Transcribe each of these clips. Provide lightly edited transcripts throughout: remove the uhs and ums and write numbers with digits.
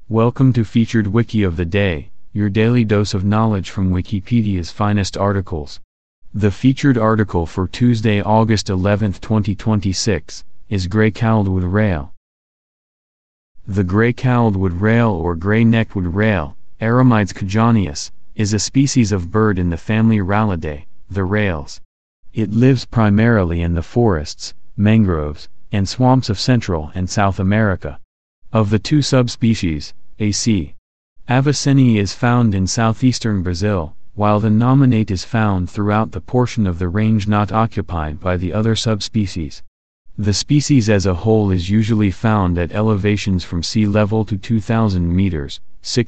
Welcome to Featured Wiki of the Day, your daily dose of knowledge from Wikipedia's finest articles. The featured article for Tuesday, August 11, 2026, is Gray-cowled wood rail. The gray-cowled wood rail or gray-necked wood rail, Eremides cajoneus, is a species of bird in the family Rallidae, the rails. It lives primarily in the forests, mangroves, and swamps of Central and South America. Of the two subspecies, A.C. aviceni is found in southeastern Brazil, while the nominate is found throughout the portion of the range not occupied by the other subspecies. The species as a whole is usually found at elevations from sea level to 2,000 meters,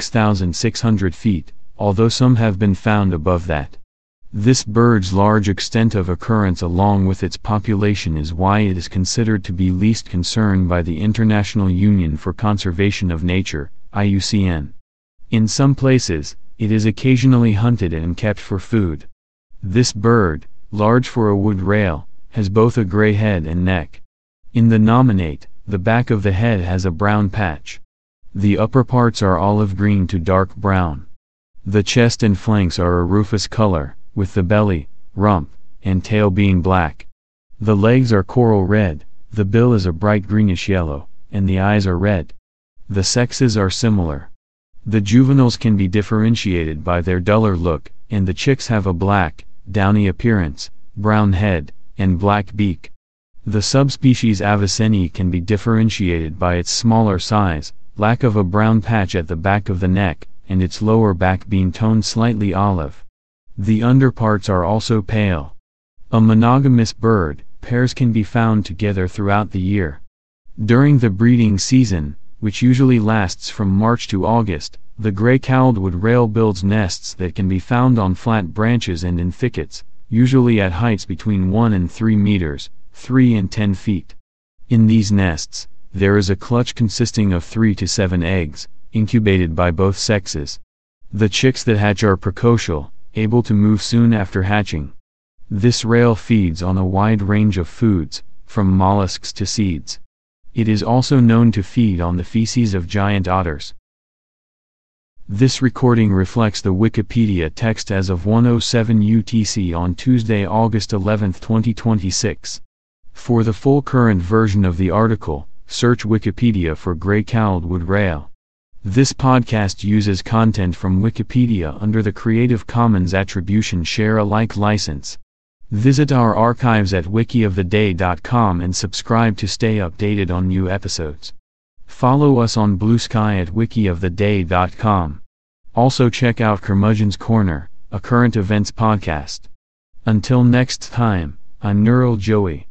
6,600 feet, although some have been found above that. This bird's large extent of occurrence along with its population is why it is considered to be least concerned by the International Union for Conservation of Nature, IUCN. In some places, it is occasionally hunted and kept for food. This bird, large for a wood rail, has both a gray head and neck. In the nominate, the back of the head has a brown patch. The upper parts are olive green to dark brown. The chest and flanks are a rufous color, with the belly, rump, and tail being black. The legs are coral red, the bill is a bright greenish yellow, and the eyes are red. The sexes are similar. The juveniles can be differentiated by their duller look, and the chicks have a black, downy appearance, brown head, and black beak. The subspecies aviceni can be differentiated by its smaller size, lack of a brown patch at the back of the neck, and its lower back being toned slightly olive. The underparts are also pale. A monogamous bird, pairs can be found together throughout the year. During the breeding season, which usually lasts from March to August, the gray-cowled wood rail builds nests that can be found on flat branches and in thickets, usually at heights between 1 and 3 meters, 3 and 10 feet. In these nests, there is a clutch consisting of 3 to 7 eggs, incubated by both sexes. The chicks that hatch are precocial, able to move soon after hatching. This rail feeds on a wide range of foods, from mollusks to seeds. It is also known to feed on the feces of giant otters. This recording reflects the Wikipedia text as of 1:07 UTC on Tuesday, August 11, 2026. For the full current version of the article, search Wikipedia for gray-cowled wood rail. This podcast uses content from Wikipedia under the Creative Commons Attribution Share Alike license. Visit our archives at wikioftheday.com and subscribe to stay updated on new episodes. Follow us on Blue Sky at wikioftheday.com. Also check out Curmudgeon's Corner, a current events podcast. Until next time, I'm Neural Joey.